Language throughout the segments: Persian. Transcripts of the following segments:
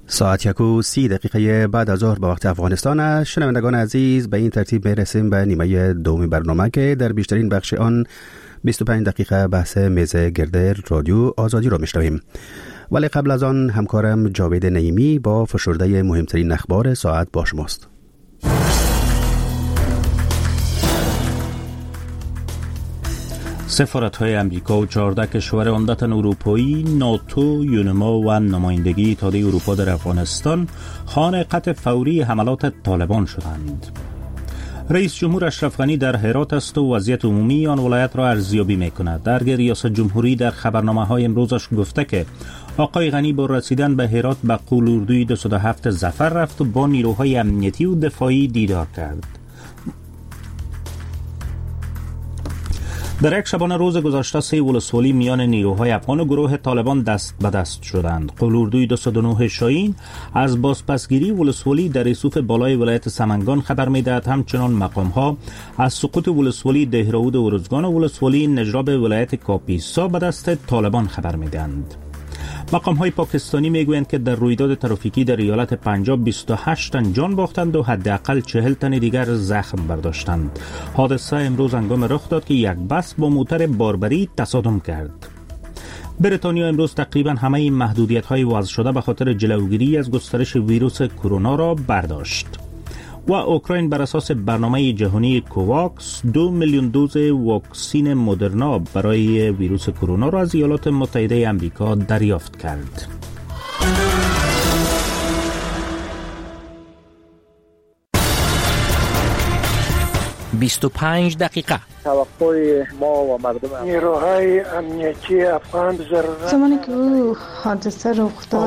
ساعت 1:30 بعد از ظهر به وقت افغانستان است. شنوندگان عزیز، به این ترتیب میرسیم به نیمه دوم برنامه که در بیشترین بخش آن 25 دقیقه بحث میز گرد رادیو آزادی را میشنویم. ولی قبل از آن همکارم جاوید نعیمی با فشرده مهمترین اخبار ساعت با شماست. سفارت‌های امریکا و 14 کشور عمدتاً اروپایی، ناتو، یونما و نمایندگی اتحادیه اروپا در افغانستان خواهان قطع فوری حملات طالبان شدند. رئیس جمهور اشرف غنی در هرات است و وضعیت عمومی آن ولایت را ارزیابی می‌کند. درگیر ریاست جمهوری در خبرنامه‌های امروزش گفته که آقای غنی با رسیدن به هرات به قول-اردوی 207 ظفر رفت و با نیروهای امنیتی و دفاعی دیدار کرد. در یک شبانه روز گذشته 3 ولسوالی میان نیروهای افغان و گروه طالبان دست به دست شدند. قول-اردوی 209 شاهین از بازپسگیری ولسوالی در رسوف بالای ولایت سمنگان خبر می‌دهد. همچنان مقام‌ها از سقوط ولسوالی دهراود ارزگان و ولسوالی نجراب ولایت کاپیسا به دست طالبان خبر می‌دهند. مقام‌های پاکستانی میگویند که در رویداد ترافیکی در ایالت پنجاب 28 تن جان باختند و حداقل 40 تن دیگر زخم برداشتند. حادثه امروز هنگام رخ داد که یک بس با موتر باربری تصادم کرد. بریتانیا امروز تقریباً همه این محدودیت‌های وضع شده به خاطر جلوگیری از گسترش ویروس کرونا را برداشت. و اوکراین بر اساس برنامه جهانی کوواکس 2 میلیون دوز واکسین مدرنا برای ویروس کرونا را از ایالات متحده آمریکا دریافت کرد. «25 دقیقه» توقع ما و مردم نیروهای امنیتی افغان ضرورت زمانی که او حادثه رخ داد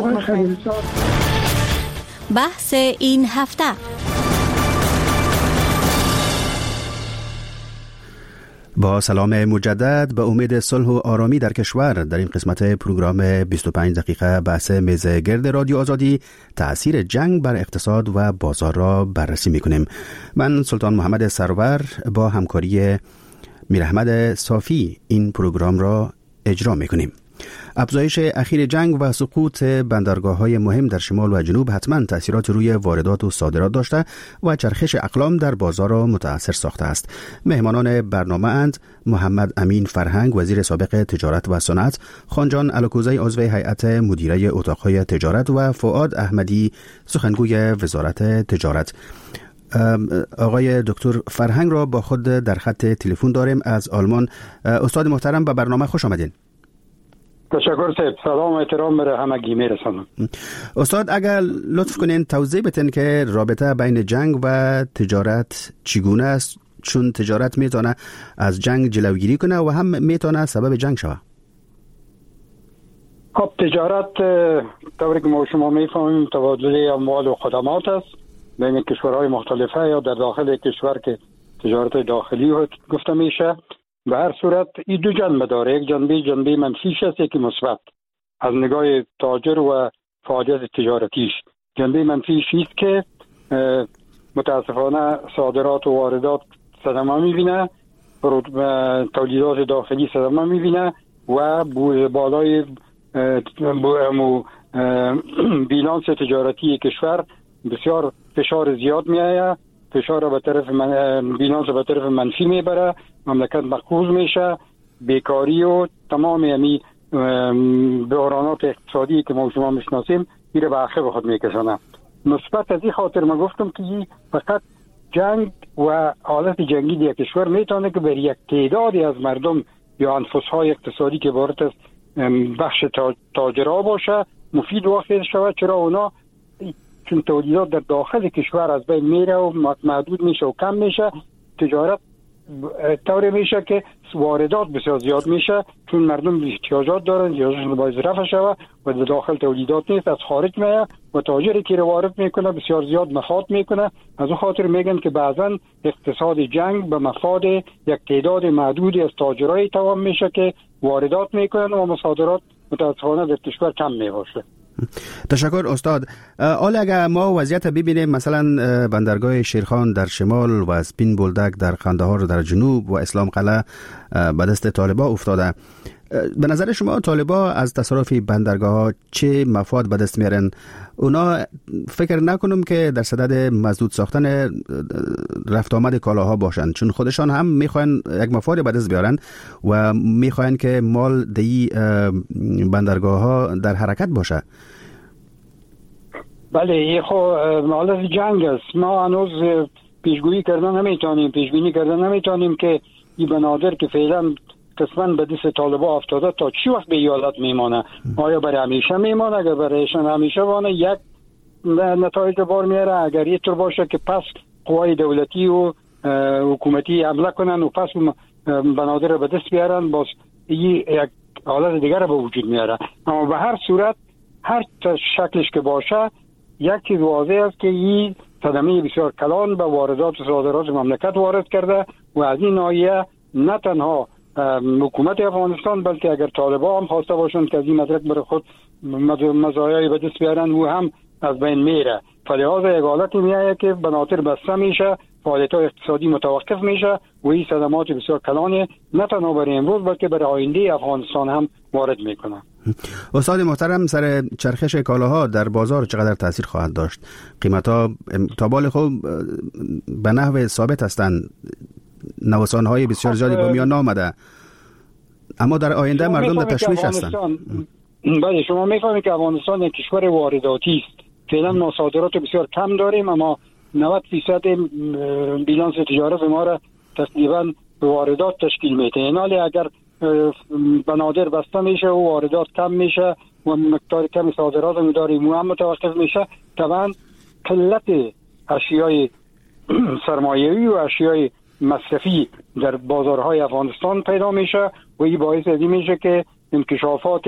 بحث این هفته. با سلام مجدد، به امید صلح و آرامی در کشور، در این قسمت پروگرام 25 دقیقه بحث میز گرد رادیو آزادی تأثیر جنگ بر اقتصاد و بازار را بررسی میکنیم. من سلطان محمد سرور با همکاری میر احمد صافی این پروگرام را اجرا میکنیم. افزایش اخیر جنگ و سقوط بندرگاه‌های مهم در شمال و جنوب حتما تأثیرات روی واردات و صادرات داشته و چرخش اقلام در بازار را متاثر ساخته است. مهمانان برنامه اند محمد امین فرهنگ، وزیر سابق تجارت و صنعت، خانجان الکوزی، عضو هیئت مدیره اتاق‌های تجارت و فؤاد احمدی، سخنگوی وزارت تجارت. آقای دکتر فرهنگ را با خود در خط تلفن داریم از آلمان. استاد محترم، به برنامه خوش آمدین. تشکر صاحب. سلام و احترام به همگی میرسانم. استاد، اگر لطف کنین توضیح بدین که رابطه بین جنگ و تجارت چگونه است، چون تجارت میتونه از جنگ جلوگیری کنه و هم میتونه سبب جنگ شود. خب، تجارت طوری که ما شما میفهمیم تبادل اموال و خدمات است بین کشورهای مختلفه یا در داخل کشور که تجارت داخلی گفته میشه. به هر صورت این دو جنبه داره، یک جنبه منفیش است، یکی مثبت. از نگاه تاجر و فعالیت تجارتیش جنبه منفیش است که متاسفانه صادرات و واردات صدمه میبینه، تولیدات داخلی صدمه میبینه و بالای بیلانس تجارتی کشور بسیار فشار زیاد میآید، فشار به طرف بیلانس به طرف منفی میبره، مملکت مقروض میشه، بیکاری و تمام یعنی بحرانات اقتصادی که ما شما میشناسیم میره به عقب خود میکشونه. مثبت از این خاطر ما گفتم که فقط جنگ و حالت جنگی در کشور میتونه که بر یک تعدادی از مردم یا انفسهای اقتصادی که وارد از بخش تاجرها باشه مفید واقع شود، چرا اونا چون تولیدات در داخل کشور از بین میره و محدود میشه و کم میشه، تجارت طوری میشه که واردات بسیار زیاد میشه، چون مردم احتیاجات دارن، احتیاجشون باید رفع شود و در داخل تولیدات نیست، از خارج میاد و تاجری که وارد میکنه بسیار زیاد مخاط میکنه. از اون خاطر میگن که بعضا اقتصاد جنگ به مفاد یک تعداد محدودی از تاجرای تمام میشه که واردات میکنن و مصادرات متاسفانه در کشور کم میباشه. تشکر استاد. حالا اگر ما وضعیت ببینیم، مثلا بندرگاه شیرخان در شمال و سپین بولدک در قندهار در جنوب و اسلام قلعه به دست طالبان افتاده، به نظر شما طالبا از تصرف بندرگاه ها چه مفاد به دست میارن؟ اونا فکر نکنم که در صدد مسدود ساختن رفت آمد کالاها باشن، چون خودشان هم میخواین یک مفاد به دست بیارن و میخواین که مال دی بندرگاه ها در حرکت باشه. بله، حالت جنگ است. ما هنوز پیشگویی کردن نمیتونیم که این بنادر که فعلا قسماً به دست طالبا افتاده تا چی وقت به حالت میمانه؟ آیا برای همیشه میمانه؟ اگر برایشان همیشه وانه یک نتایج بار میاره، اگر یه طور باشه که پس قوای دولتی و حکومتی حمله کنن و پس بنادر رو به دست بیارن، باز یک حالت دیگر به وجود میاره. اما به هر صورت هر شکلش که باشه، یک چیز واضح است که این صدمه بسیار کلان به واردات و صادرات مملکت وارد کرده و از این ناحیه نه تنها حکومت افغانستان بلکه اگر طالبان هم خواسته باشند که از این مدرک برای خود مزایای به دست بیارن و هم از بین میره. فلذا یک حالتی میایه که بناطر بسته میشه، فعالیت‌های اقتصادی متوقف میشه و این صدمات بسیار کلان نه تنها برای امروز بلکه برای آینده افغانستان هم وارد میکنه. استاد محترم، سر چرخش کالاها در بازار چقدر تاثیر خواهد داشت؟ قیمت‌ها تا بال خوب به نحو ثابت هستند، نوسان‌های بسیار زیادی به میان آمده، اما در آینده مردم در تشویش هستند. بله، شما میفهمید که افغانستان یک کشور وارداتی است. فعلا ما صادرات بسیار کم داریم، اما 90% بیلانس تجارت ما را تقریبا به واردات تشکیل میده. اینالی اگر بنادر بسته میشه و واردات کم میشه و مقدار کم صادرات هم داریم و هم متوقف میشه، طبعا قلت اشیای سرمایه‌ای و اشیای مصرفی در بازارهای افغانستان پیدا میشه و این باعث ازی میشه که انکشافات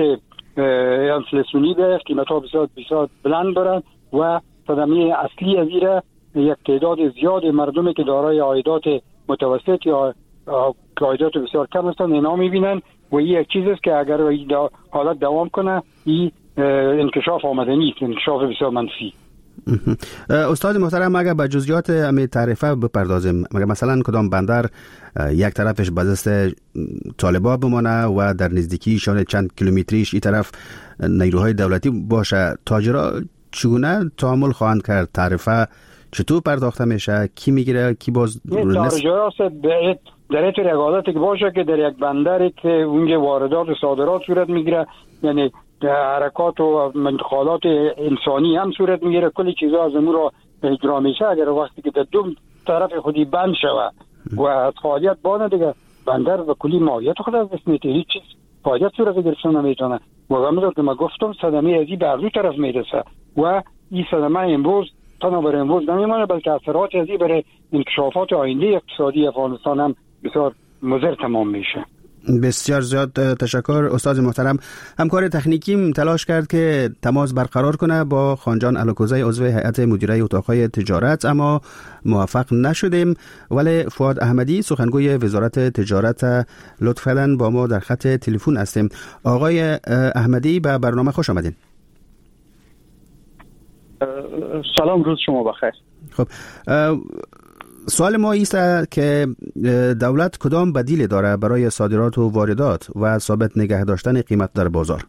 انفلاسیونی به قیمت‌ها بسیار بلند برن و صدمه اصلی از این یک تعداد زیاد مردمی که دارای عایدات متوسط یا عایدات بسیار کم هستند اینا میبینن و این یک چیز است که اگر این حالت دوام کنه این انکشاف آمده نیست، انکشاف بسیار منفی. استاد محترم، اگر به جزئیات همین تعرفه بپردازیم، مگر مثلا کدام بندر یک طرفش به دست طالبا بمانه و در نزدیکیشان چند کیلومتریش این طرف نیروهای دولتی باشه، تاجرها چگونه تعامل خواهند کرد؟ تعرفه چطور پرداخته میشه؟ کی میگیره؟ کی باز تاجرها در این حالتی که باشه که در یک بندری که اونجا واردات و صادرات صورت میگیره، یعنی حرکات و انتقالات انسانی هم صورت میگیره، کلی چیزا از امور را اجرا میشه. اگر وقتی که در دو طرف خودی بند شود و از فعالیت بانه دیگه بندر و کلی ماهیت خود از دست میده، هیچ چیز فعالیت صورت گرفتن نمیتونه و همونطور که من گفتم صدمه ازی به دو طرف میرسه و این صدمه امروز تنها برای امروز نمیمونه بلکه اثرات ازی برای انکشافات آینده اقتصادی افغانستان هم بسیار مضر تمام میشه. بسیار زیاد تشکر استاد محترم. همکار تکنیکیم تلاش کرد که تماس برقرار کنه با خانجان الوکوزی عضو هیئت مدیره اتاقهای تجارت، اما موفق نشدیم. ولی فؤاد احمدی سخنگوی وزارت تجارت لطف کردن با ما در خط تلفن هستیم. آقای احمدی به برنامه خوش آمدین. سلام، روز شما بخیر. خب سوال ما ایست که دولت کدام بدیل داره برای صادرات و واردات و ثابت نگه داشتن قیمت در بازار؟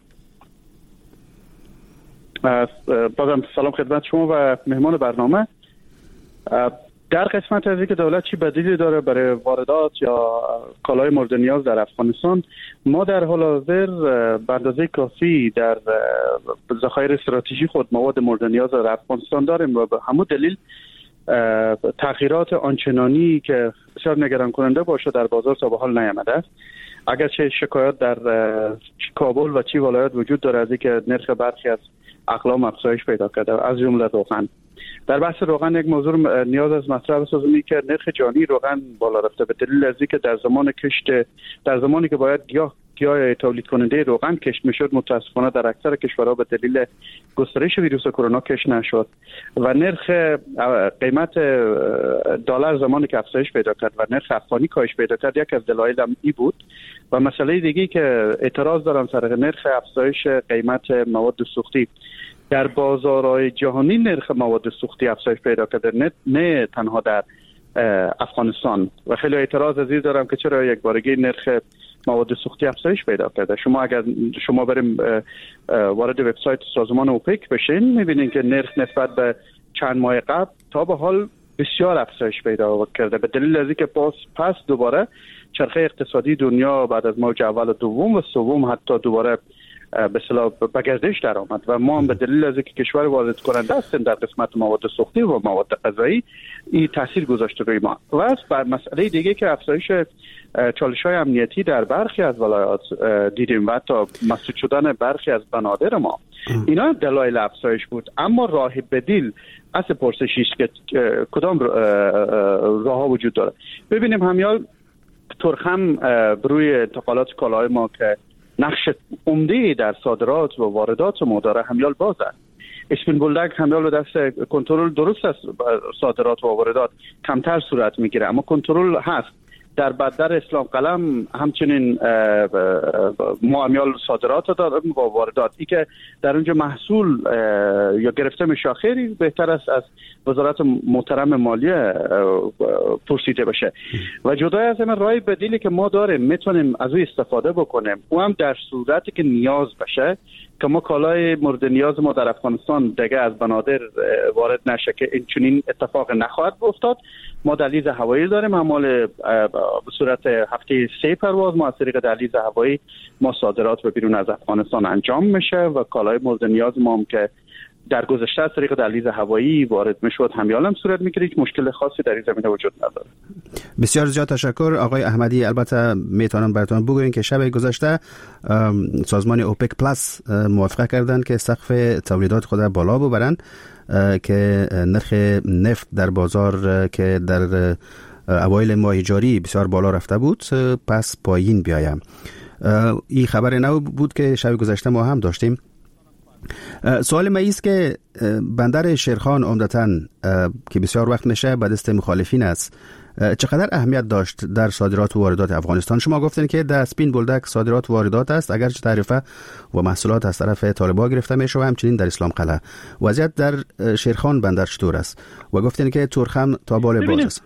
بازم سلام خدمت شما و مهمان برنامه. در قسمت از اینکه دولت چی بدیلی داره برای واردات یا کالای مورد نیاز در افغانستان، ما در حال حاضر به اندازه کافی در ذخایر استراتژی خود مواد مورد نیاز در افغانستان داریم و به همون دلیل تغییرات آنچنانی که بسیار نگران کننده باشه در بازار تا به حال نیامده است. اگرچه شکایات در کابل و چی ولایات وجود داره از اینکه نرخ برخی از اقلام افزایش پیدا کرده، از جمله روغن. در بحث روغن یک موضوع نیاز از مطرح بسازیم که نرخ جانی روغن بالا رفته به دلیل از اینکه در زمانی که باید گیاه تولید کننده روغن کشت میشد، متاسفانه در اکثر کشورها به دلیل گسترش ویروس کرونا کشت نشد و نرخ قیمت دلار زمانی که افزایش پیدا کرد و نرخ افغانی کاهش پیدا کرد، یک از دلایل هم ای بود. و مسئله دیگه که اعتراض دارم سر نرخ افزایش قیمت مواد سوختی در بازارهای جهانی، نرخ مواد سوختی افزایش پیدا کرده، نه تنها در افغانستان. و خیلی اعتراض از این دارم که چرا یک بارگی نرخ مواد سوختی افزایش پیدا کرده. شما بریم وارد وبسایت سازمان اوپک بشین، میبینین که نرخ نسبت به چند ماه قبل تا به حال بسیار افزایش پیدا کرده، به دلیل از اینکه پس دوباره چرخه اقتصادی دنیا بعد از موج اول و دوم و سوم حتی دوباره به اصطلاح به گردش در آمد و ما هم به دلیل از اینکه کشور وارد کننده هستیم در قسمت مواد سوختی و مواد غذایی این تاثیر گذاشته روی ما. و بر مسئله دیگه که افزایش چالش‌های امنیتی در برخی از ولایات دیدیم و حتی مسدود شدن برخی از بنادر ما، اینا دلایل افزایش بود. اما راه بدیل اصل پرسشی است که کدام راه‌ها وجود داره. ببینیم همیال ترخم بروی انتقالات کالاهای ما که نقش عمده در صادرات و واردات ما داره همیال باز است. اسپین بولدک همیال به دست کنترل درست است، صادرات و واردات کمتر صورت میگیره اما کنترل هست. در بندر اسلام قلم همچنین ما همیال صادرات داریم و واردات. ای که در اونجا محصول یا گرفته میشه خیلی بهتر است از وزارت محترم مالیه پرسیده بشه. و جدای از این راه بدیلی که ما داریم میتونیم از اون استفاده بکنیم، او هم در صورتی که نیاز بشه که ما کالای مورد نیاز ما در افغانستان دیگه از بنادر وارد نشه که این چنین اتفاق نخواهد افتاد. ما دهلیز هوایی داریم، اعمال به صورت هفته 3 پرواز ما از طریق دهلیز هوایی ما صادرات به بیرون از افغانستان انجام میشه و کالای مورد نیاز ما هم که در گذشته از طریق دهلیز هوایی وارد میشد همیال هم صورت میگیره. هیچ مشکل خاصی در این زمینه وجود نداره. بسیار زیاد تشکر آقای احمدی. البته میتونم براتون بگویم که شب گذشته سازمان اوپک پلاس موافقه کردند که سقف تولیدات خود بالا ببرند که نرخ نفت در بازار که در اوایل ماه جاری بسیار بالا رفته بود پس پایین بیایم. این خبر نو بود که شب گذشته ما هم داشتیم. سوال ما است که بندر شیرخان عمدتاً که بسیار وقت میشه به دست مخالفین است، چقدر اهمیت داشت در صادرات و واردات افغانستان؟ شما گفتین که در اسپین بولدک صادرات و واردات است، اگرچه تعرفه و محصولات از طرف طالبان گرفته میشه و همچنین در اسلام قلعه. وضعیت در شیرخان بندر چطور است؟ و گفتین که ترخم تا بال باز است.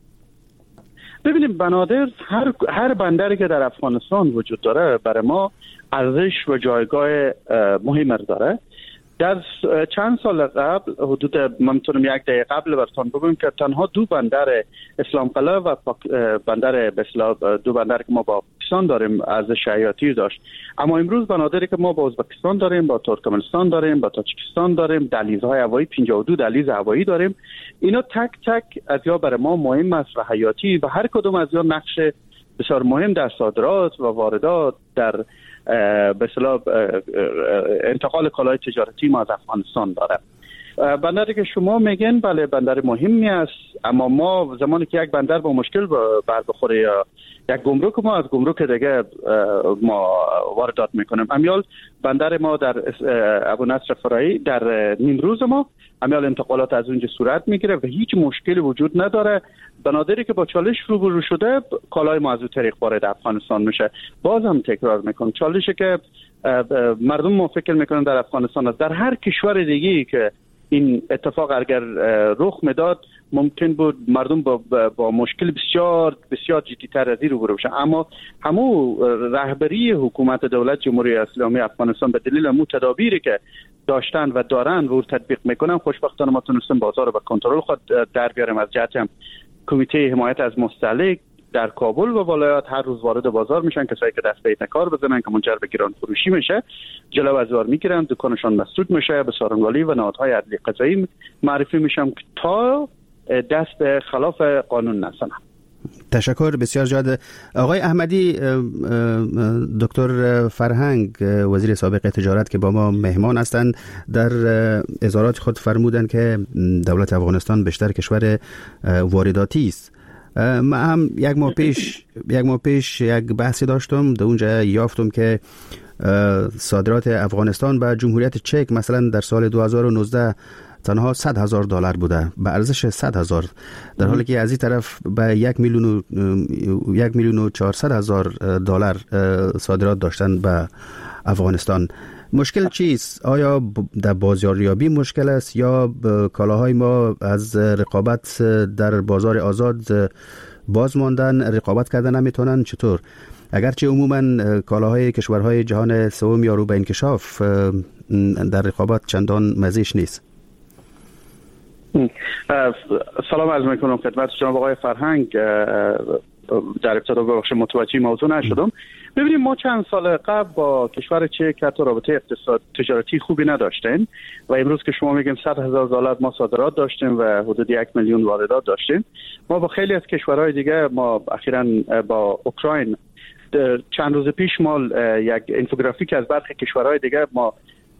ببینیم بنادر هر بندری که در افغانستان وجود داره برای ما ارزش و جایگاه مهمی داره. در چند سال قبل حدود من میتونم 1 دقیقه قبل براتون بگم که تنها 2 بندر اسلام قلعه و بندر دو بندر که ما با پاکستان داریم ارزش حیاتی داشت. اما امروز بنادری که ما با ازبکستان داریم، با ترکمنستان داریم، با تاجیکستان داریم، دهلیزهای هوایی 52 دهلیز هوایی داریم. اینا تک تک از یا برای ما مهم است و حیاتی و هر کدوم از یا نقش بسیار مهم در صادرات و واردات در به اصطلاح انتقال کالای تجارتی ما از افغانستان داره. بندری که شما میگن بله بندر مهمی است، اما ما زمانی که یک بندر با مشکل بر بخوره یا یک گمرک ما از گمرک دیگه ما واردات میکنیم. امیال بندر ما در ابو نصر فرایی در نیمروز ما امیال انتقالات از اونجا صورت میگیره و هیچ مشکلی وجود نداره. بنادری که با چالش روبرو شده کالای ما از اون طریق وارد افغانستان میشه. باز هم تکرار میکنم چالشی که مردم ما فکر میکنن در افغانستان است، در هر کشور دیگه‌ای که این اتفاق اگر رخ میداد ممکن بود مردم با مشکل بسیار بسیار جدی‌تر از این روبرو بشن. اما همو رهبری حکومت دولت جمهوری اسلامی افغانستان به دلیل همو تدابیری که داشتن و دارن و تطبیق میکنن خوشبختانه ما تونستیم بازار رو به کنترل خود در بیاریم. از جهت هم کمیته حمایت از مستهلک در کابل و ولایات هر روز وارد بازار میشن، کسایی که دست به کار بزنن که منجر به گران فروشی میشه جلو از بازار میگیرن، دکانشان مسدود میشه، به سارنگالی و نهادهای عدلی قضایی معرفی میشن تا دست خلاف قانون نزنن. تشکر بسیار زیاد. آقای احمدی، دکتر فرهنگ وزیر سابق تجارت که با ما مهمان هستند در اظهارات خود فرمودند که دولت افغانستان بیشتر کشور وارداتی است. من هم یک ماه پیش یک بحثی داشتم، در اونجا یافتم که صادرات افغانستان به جمهوریت چک مثلا در سال 2019 تنها $100,000 بوده، به ارزش 100,000، در حالی که از این طرف به 1,400,000 صادرات داشتن به افغانستان. مشکل چیست؟ آیا در بازاریابی مشکل است یا کالاهای ما از رقابت در بازار آزاد باز ماندن، رقابت کردن نمیتونن؟ چطور؟ اگرچه عموما کالاهای کشورهای جهان سوم یا رو به انکشاف در رقابت چندان مزیش نیست. سلام عرض میکنم خدمت جناب آقای فرهنگ. در ابتدا ببخشید متوجه موضوع نشدم. ببینیم ما چند سال قبل با کشور چک حتی رابطه اقتصاد تجارتی خوبی نداشتیم و امروز که شما میگیم $100,000 ما صادرات داشتیم و حدود 1 میلیون واردات داشتیم. ما با خیلی از کشورهای دیگه، ما اخیراً با اوکراین چند روز پیش ما یک اینفوگرافیک از برخی کشورهای دیگه ما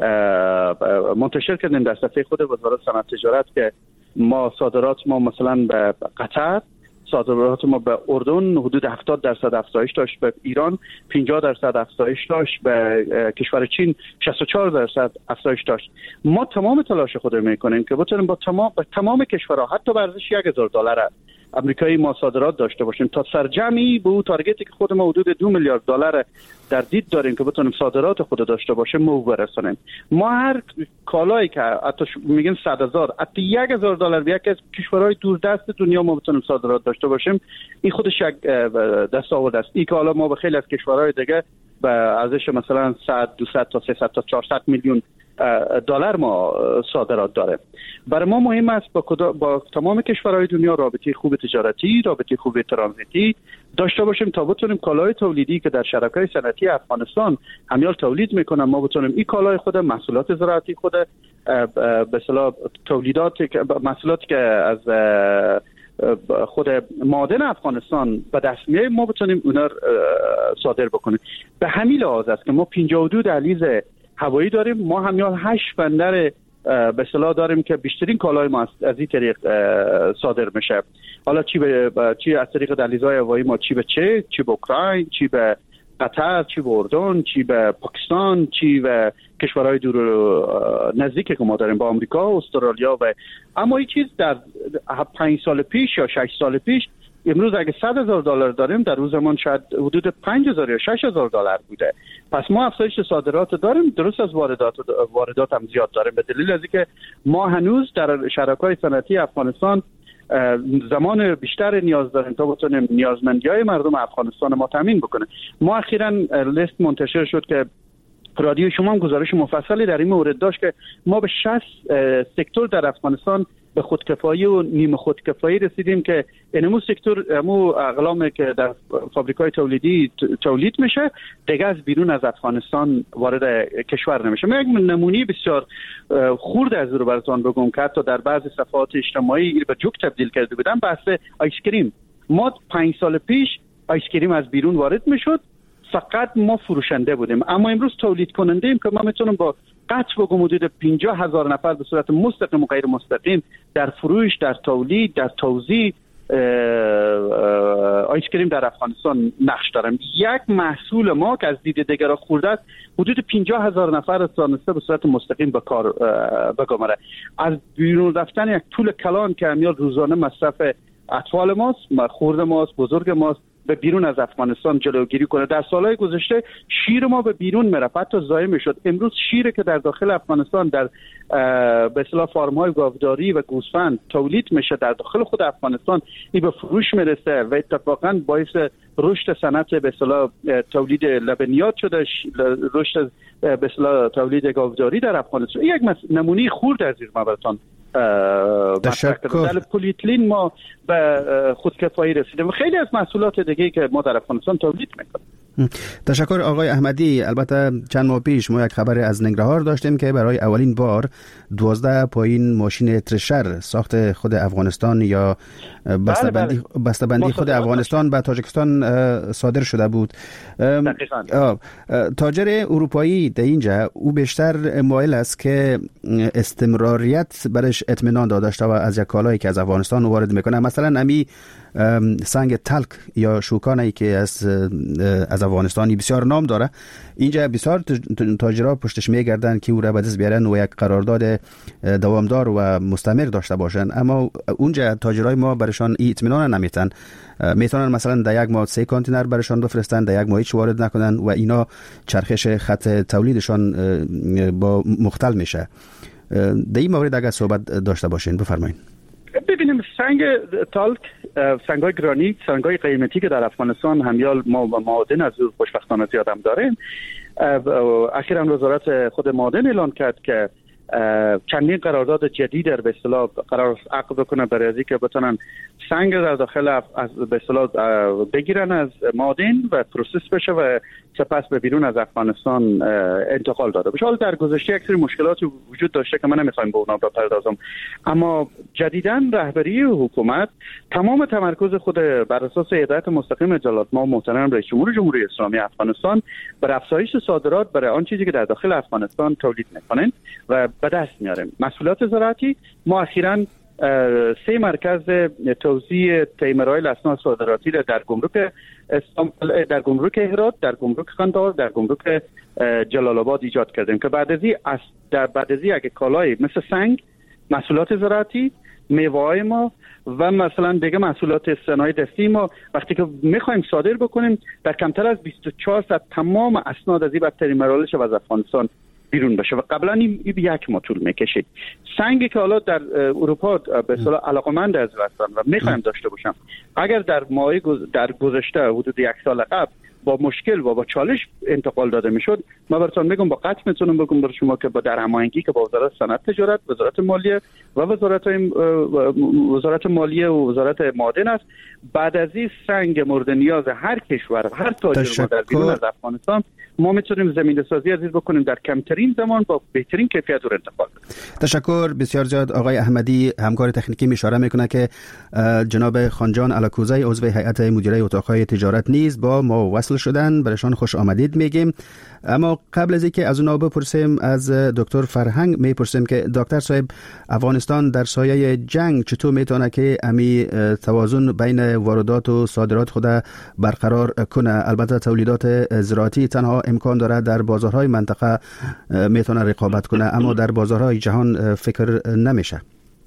منتشر کردیم در صفحه خود وزارت صنعت تجارت که ما صادرات ما مثلا به قطر، صادرات ما به اردن حدود 70% افزایش داشت، به ایران 50% افزایش داشت، به کشور چین 64% افزایش داشت. ما تمام تلاش خود میکنیم که بتونیم با تمام کشورها حتی به ارزش $1,000 امریکایی ما صادرات داشته باشیم تا سرجمی به اون تارگتی که خود ما حدود $2 میلیارد در دید داریم که بتونیم صادرات خود داشته باشیم ما برسونیم. ما هر کالایی که حتی میگن 100,000 حتی $1,000 به یکی از کشورهای دوردست دنیا ما بتونیم صادرات داشته باشیم، این خودش یک دستاورد است. این کالا ما به خیلی از کشورهای دیگه به ارزش مثلا 100 200 تا 300 تا 400 میلیون دلار ما صادرات داره. برای ما مهم است با تمام کشورهای دنیا رابطه خوب تجارتی، رابطه خوب ترانزیتی داشته باشیم تا بتونیم کالای تولیدی که در شرکای صنعتی افغانستان همیال تولید میکنن ما بتونیم این کالای خود، محصولات زراعتی خود، به اصطلاح محصولاتی که از خود معادن افغانستان به دست میاد ما بتونیم اونا صادر بکنیم. به همین لحاظ است که ما 52 دهلیز هوایی داریم. ما همیال 8 بندر به اصطلاح داریم که بیشترین کالای ما از این طریق صادر میشه. حالا چی از طریق دهلیزهای هوایی ما، چی به چک، چی به اوکراین، چی به قطر، چی به اردن، چی به پاکستان، چی به کشورهای دور نزدیک که ما داریم با آمریکا، استرالیا. و اما این چیز در 5 سال پیش یا 6 سال پیش، امروز اگه $100,000 داریم در روز زمان شاید حدود $5,000 یا $6,000 بوده. پس ما افزایش صادرات داریم، درست از واردات هم زیاد داریم، به دلیل از اینکه ما هنوز در شرکای صنعتی افغانستان زمان بیشتر نیاز داریم تا بتونیم نیازمندی‌های مردم افغانستان ما تامین بکنه. ما اخیراً لیست منتشر شد که رادیو شما هم گزارش مفصلی در این مورد داشت که ما به 60 سکتور در افغانستان به خودکفایی و نیمه خودکفایی رسیدیم که اینمو سکتور همو اقلامی که در فابریکای تولیدی تولید میشه دیگه از بیرون از افغانستان وارد کشور نمیشه. من یک نمونه بسیار خرد از رو براتون بگم که حتی در بعضی صفحات اجتماعی به جوک تبدیل کرده بودن، بحث آیس کریم. ما 5 سال پیش آیس کریم از بیرون وارد میشد، فقط ما فروشنده بودیم، اما امروز تولید کننده ایم که ما میتونم با قطع بگم حدود 50,000 نفر به صورت مستقیم و غیر مستقیم در فروش، در تولید، در توزیع آیس کریم در افغانستان نقش دارم. یک محصول ما که از دید دیگر خورده است حدود 50,000 نفر تونسته به صورت مستقیم به کار بگماره. از بیرون رفتن یک طول کلان که همیال روزانه مصرف اطفال ماست، خورده ماست، بزرگ ماست، به بیرون از افغانستان جلوگیری کنه. در سالهای گذشته شیر ما به بیرون میرفت، حتی ضایع میشد. امروز شیر که در داخل افغانستان در به اصطلاح فارم‌های گاوداری و گوسفند تولید میشه در داخل خود افغانستان، این به فروش میرسه و اتفاقا باعث رشد صنعت به اصطلاح تولید لبنیات شده، رشد به اصطلاح تولید گاوداری در افغانستان. یک نمونه خرد از این براتون در پلیتلین ما به خودکفایی رسیدیم و خیلی از محصولات دیگه که ما در افغانستان تولید میکنیم. تشکر آقای احمدی. البته چند ماه پیش ما یک خبر از ننگرهار داشتیم که برای اولین بار 12 پایین ماشین ترشر ساخت خود استان یا بسته‌بندی خود افغانستان به تاجیکستان صادر شده بود. تاجر اروپایی در اینجا او بیشتر مایل است که استمراریت برش اطمینان داده و از یک کالایی که از افغانستان وارد میکنه، مثلا امی سنگ تلک یا شوکانی که از افغانستانی بسیار نام داره، اینجا بسیار تاجرها پشتش میگردن که او را به دست بیارن و یک قرارداد دوامدار و مستمر داشته باشن، اما اونجا تاجرای ما برشان اطمینان نمیتن. میتونن مثلا در یک ماه 3 کانتینر برشان بفرستن، در یک ماه هیچ وارد نکنن و اینا چرخش خط تولیدشان با مختل میشه. در این مورد اگر صحبت داشته باشین بفرمایید. ببینیم سنگ تالک سنگ‌های گرانیت، سنگ‌های قیمتی که در افغانستان همیال ما و معادن از خوشبختانه زیاد هم داریم. اخیراً وزارت خود معادن اعلان کرد که چندین قرارداد جدید به اصطلاح قرار عقد بکنه برای از اینکه بتونن سنگ در داخل از به اصطلاح بگیرن از معادن و پروسس بشه و سپس به بیرون از افغانستان انتقال داده بشه. حالا در گذشته یک سری مشکلاتی وجود داشته که من نمیخوایم به اونا بپردازم، اما جدیداً رهبری حکومت تمام تمرکز خود بر اساس هدایت مستقیم جلالت الملک محترم رئیس جمهور جمهوری اسلامی افغانستان بر افزایش صادرات برای آن چیزی که در داخل افغانستان تولید میکنن و به دست میاریم. محصولات زراعتی ما اخیراً 3 مرکز توزیع تیمرایل اسناد صادراتی را در گمرک استانبول، در گمرک هرات، در گمرک قندهار، در گمرک جلال آباد ایجاد کردیم که بعد از اگه کالای مثل سنگ، محصولات زراعتی، میوه‌های ما و مثلا دیگه محصولات صنایع دستی ما وقتی که میخوایم صادر بکنیم در کمتر از 24 ساعت تمام اسناد از این بدترین مراحلش از افغانستان بیرون بشه و قبلا این 1 ماه طول میکشید. سنگی که حالا در اروپا به اصطلاح علاقمند از هستن و میخوایم داشته باشم، اگر در گذشته حدود 1 سال قبل با مشکل و با چالش انتقال داده میشد، ما براتون میگم با قطع میتونم بگم برای شما که با در هماهنگی که با وزارت صنعت تجارت، وزارت مالیه و وزارت مالیه و وزارت معادن است، بعد از این سنگ مورد نیاز هر کشور، هر تاجر در بیرون از افغانستان ما میتونیم زمینه سازی عزیز بکنیم در کمترین زمان با بهترین کیفیت و انتقال بدیم. تشکر بسیار زیاد. آقای احمدی همکار تکنیکی اشاره میکنه که جناب خانجان الاکوزی عضو هیئت مدیره اتاقهای تجارت نیز با ما وصل شدن، برایشان خوش آمدید میگیم. اما قبل از اینکه از اونا بپرسیم از دکتر فرهنگ میپرسیم که دکتر صاحب، افغانستان در سایه جنگ چطور میتونه که امی توازن بین واردات و صادرات خود برقرار کنه؟ البته تولیدات زراعتی تنها امکان داره در بازارهای منطقه میتونه رقابت کنه، اما در بازارهای جهان فکر نمیشه.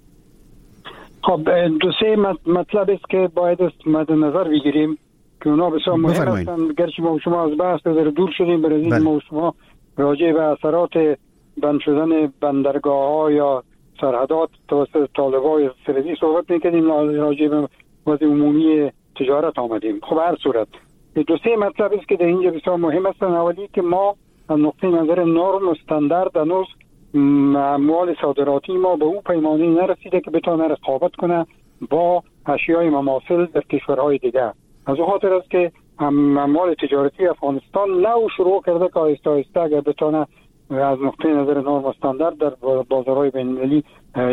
خب 2-3 مطلب است که باید مد نظر بگیریم که اونا بسیار مهم هستند. گرچه ما شما از بحث دور شدیم، برای این ما شما راجع به اثرات بند شدن بندرگاه‌ها یا سرحدات توسط طالبای فردی صحبت می‌کردیم، راجع به وضع عمومی تجارت آمدیم. خب هر صورت 2-3 مطلب است که در اینجا بسیار مهم است. اولی که ما از نقطه نظر نرم و استاندارد هنوز اموال صادراتی ما به اون پیمانه نرسیده که بتونه رقابت کنه با اشیای مماثل در کشورهای دیگه. از اون خاطر است که اموال تجارتی افغانستان نو شروع کرده که آهسته آهسته اگر بتونه از نقطه نظر نرم و استاندارد در بازارهای بین‌المللی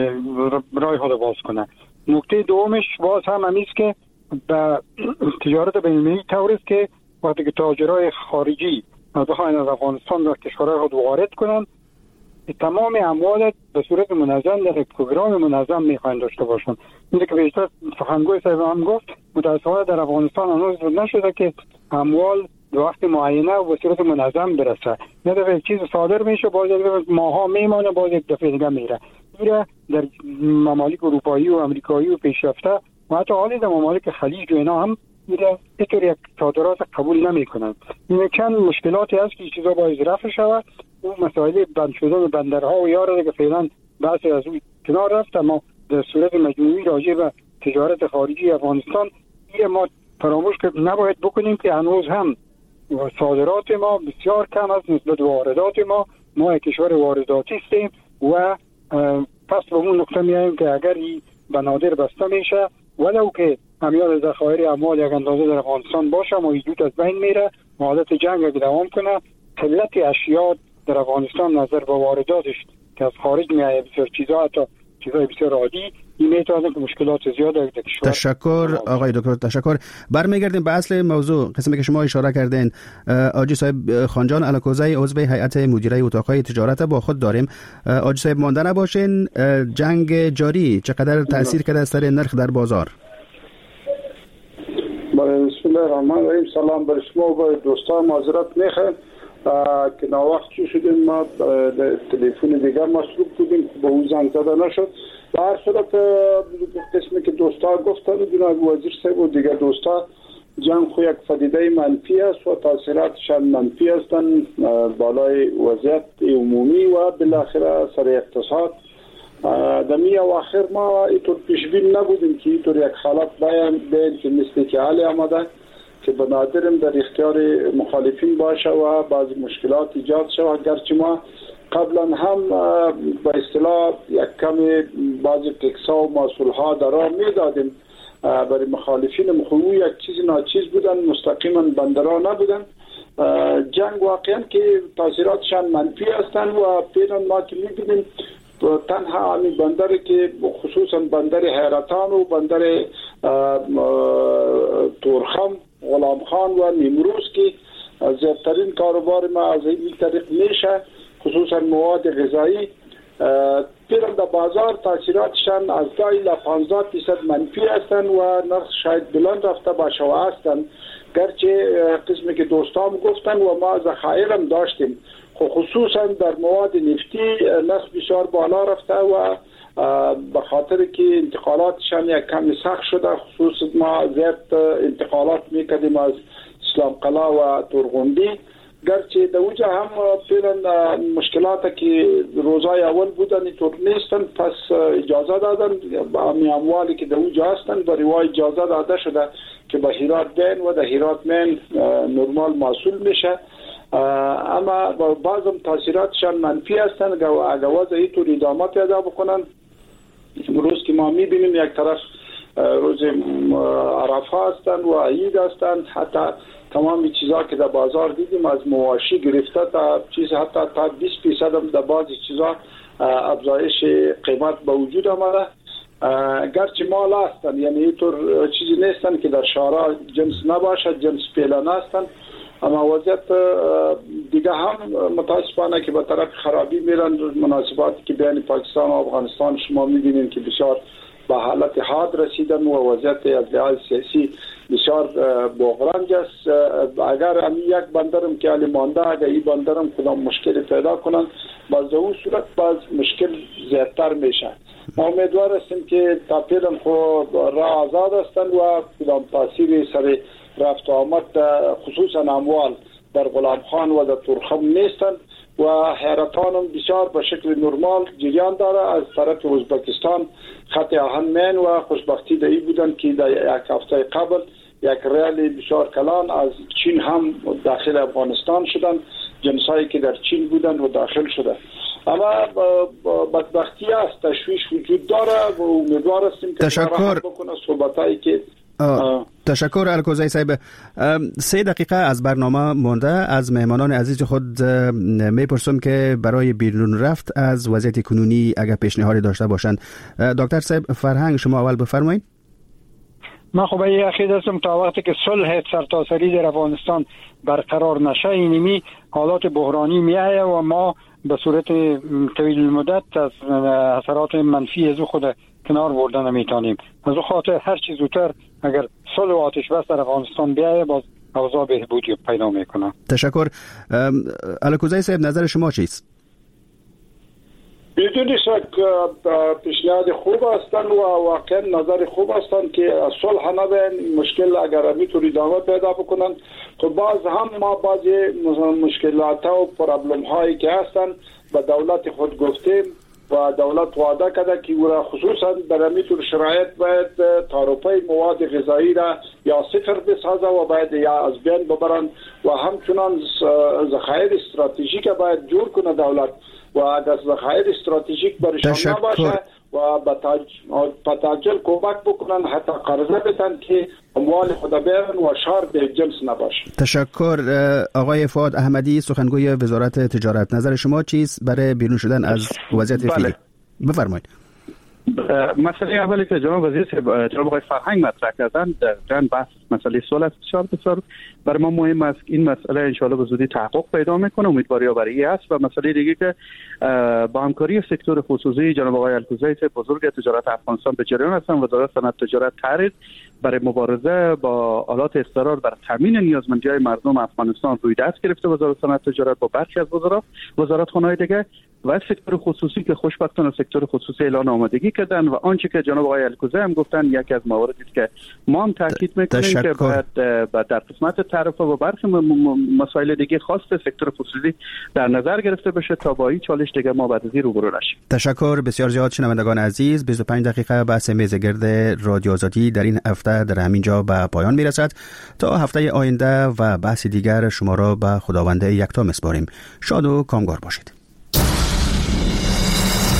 راه خود باز کنه. نکته دومش باز هم است که به تجارت بین‌المللی طور است که وقتی که تاجرای خارجی بخواین از افغانستان در کشورهای خود وارد کنن، تمام اموال به صورت منظم در پروگرام منظم میخواین داشته باشن. اینه که بیشتر سخنگوی صاحب هم گفت متاسفانه در افغانستان هنوز نشده که اموال به وقت معینه و به صورت منظم برسه. یه دفعه چیز صادر میشه، باز یک دفعه ماها میمانه، باز یک دفعه دیگه میره. در ممالک اروپایی و امریکایی و پیشرفته و حتی حالی در ممالک خلیج و اینا هم اینطور یک صادرات قبول نمیکنن. این چند مشکلاتی هست که چیزا باید رفع شود. اون مسائل بند شدن بندرها و یاره که فعلا بحثی از اون کنار رفت، اما در صورت مجموعی راجع به تجارت خارجی افغانستان ما فراموش نباید بکنیم که هنوز هم صادرات ما بسیار کم است نسبت به واردات ما. ما یک کشور وارداتی هستیم و پس به اون نقطه میاییم که اگر این بنادر بسته میشه، ولو که امیال ذخایر اموال یک اندازه در افغانستان باشه و حدود از بین میره، حالت جنگ اگه دوام کنه، قلت اشیاء در افغانستان نظر به وارداتش که از خارج میایه بسیار چیزا، حتی چیزای بسیار عادی، این میتونه که مشکلات زیاد در کشور. تشکر آقای دکتر، تشکر. برمیگردیم به اصل موضوع، قسمی که شما اشاره کردین. آجی صاحب خانجان الاکوزی عضو هیئت مدیره اتاقهای تجارت با خود داریم. آجی صاحب مانده نباشین، جنگ جاری چقدر تاثیر کرده سر نرخ در بازار؟ بسم الله الرحمن الرحیم. سلام بر شما و دوستان. معذرت میخوایم که ناوقت شدیم، ما تلفن دیگر مصروف بودیم با اون زنگ زده نشد. به هر صورت قسمی که دوستا گفتن جناب وزیر صاحب و دیگر دوستا، جنگ خو یک پدیده منفی است و تاثیراتش منفی هستند بالای وضعیت عمومی و بالاخره سر اقتصاد دمی اواخر ما اینطور پیشبین نبودیم که اینطور یک حالت باید که مثل که حال آمده که بنادرم در اختیار مخالفین باشه و بعضی مشکلات ایجاد شود. گرچه ما قبلا هم به اصطلاح یک کمی بعضی تکسا و محصولها در راه میدادیم برای مخالفین مخوی، یک چیز ناچیز بودن، مستقیما بندرها نبودن. جنگ واقعا که تاثیراتشان منفی هستند و پیران ما که میبینیم تنها همین بندر که خصوصا بندر حیرتان و بندر تورخم، غلامخان و نیمروز که زیادترین کاروبار ما از این طریق میشه، خصوصا مواد غذایی، پیران در بازار تاثیراتشان از 10 الی 15% منفی هستند و نرخ شاید بلند رفته باشه و هستند. گرچه قسمی که دوستان گفتن و ما ذخایر داشتیم، خصوصا در مواد نفتی نرخ بسیار بالا رفته و به خاطر که انتقالاتشان یک کمی سخت شده. خصوصا ما زیاد انتقالات میکردیم از اسلام قلعه و تورغندی، گرچه در اوجه هم پیران مشکلات که روزای اول بودن اینطور نیستن، پس اجازه دادن به اموالی که در اوجه هستن برای اجازه داده شده که به هیرات بین و در هیرات مین نرمال محصول میشه. اما بعضم تاثیراتشان منفی هستن. اگر وضع اینطور ادامه پیدا بکنن، امروز که ما میبینیم یک طرف روز عرفه هستن و عید هستن، حتی تمام چیزها که در بازار دیدیم از مواشی گرفته تا چیز حتی تا 20% هم در بعضی چیزها افزایش قیمت به وجود آمده. گرچه مال هستن، یعنی اینطور چیزی نیستن که در شارع جنس نباشد، جنس پیلان هستن، اما وضعیت دیگه هم متاسفانه که به طرف خرابی میرن. مناسباتی که بین پاکستان و افغانستان شما میبینید که بسیار به حالت حاد رسیدن و وضعیت از لحاظ سیاسی بسیار بغرنج است. اگر هم یک بندرم که علی مانده، اگر این بندرم کدام مشکل پیدا کنن، باز اون صورت باز مشکل زیادتر میشه. ما امیدوار هستیم که تا پیلم خود راه آزاد هستن و کدام تاثیر سر رفت و آمد خصوصا اموال در غلامخان و در تورخم نیستن و حیرتان هم بسیار به شکل نرمال جریان داره. از طرف ازبکستان خط آهن مین و خوشبختی دایی بودن که در یک هفته قبل یک ریال بسیار کلان از چین هم داخل افغانستان شدن، جنسایی که در چین بودن و داخل شده. اما بدبختی است، تشویش وجود داره و امیدوار هستیم که تشکر بکنه صحبتایی که تشکر الکوزی صاحب. 3 دقیقه از برنامه مونده. از مهمانان عزیز خود میپرسم که برای بیرون رفت از وضعیت کنونی اگر پیشنهادی داشته باشند. دکتر صاحب فرهنگ، شما اول بفرمایید. من خب این عقیده هستم تا وقتی که صلح سرتاسری در افغانستان برقرار نشه، اینمی حالات بحرانی میایه و ما به صورت طویل المدت از اثرات منفی از خود کنار بردن نمیتونیم. از اون خاطر هر چیز زودتر اگر صلح و آتش بس در افغانستان بیایه باز اوضاع بهبودی پیدا میکنه. تشکر. الکوزی صاحب نظر شما چیست؟ بدون شک پیشنهاد خوب هستن و واقعا نظر خوب هستن که صلح نبین مشکل اگر میتونی ادامه پیدا بکنن. تو باز هم ما بعضی مشکلات و پرابلم هایی که هستن به دولت خود گفتیم و دولت وعده کرده که خصوصا در میتون شرایط باید تعرفه مواد غذایی را یا صفر بسازه و باید یا از بین ببرن و همچنان ذخایر استراتژیک باید جور کنه دولت و اگر ذخایر استراتژیک برشان نباشه و با تعجل کمک بکنن، حتی قرضه بدن که اموال خود بیارن و شار به جنس نباشه. تشکر. آقای فؤاد احمدی، سخنگوی وزارت تجارت، نظر شما چیست برای بیرون شدن از وضعیت فعلی؟ بفرمایید. مسئله اولی که جناب وزیر جناب آقای فرهنگ مطرح کردن در بحث مسئله صلح است. بسیار برای ما مهم است. این مسئله ان شاءالله به زودی تحقق پیدا میکنه، امیدواری برای است. و مسئله دیگه که با همکاری سکتور خصوصی جناب آقای الکوزی بزرگ تجارت افغانستان به جریان هستن، وزارت صنعت تجارت طرح برای مبارزه با آلات اضطرار برای تامین نیازمندی‌های مردم افغانستان روی دست گرفته وزارت صنعت تجارت با برخی از وزارتخانه‌های دیگه و سکتور خصوصی که خوشبختانه سکتور خصوصی اعلان آمادگی کردن و آنچه که جناب آقای الکوزی هم گفتن یکی از مواردی که ما هم تاکید می‌کنیم که بعد در قسمت تعرفه و برخی مسائل دیگه خاص سکتور خصوصی در نظر گرفته بشه تا با این چالش دیگه ما بعد از این روبرو نشیم. تشکر بسیار زیاد شنوندگان عزیز. 25 دقیقه بحث میز گرد رادیو آزادی در این هفته در همین جا به پایان میرسد. تا هفته آینده و بحث دیگر شما را به خداوند یکتا میسپاریم. شاد و کامگار باشید.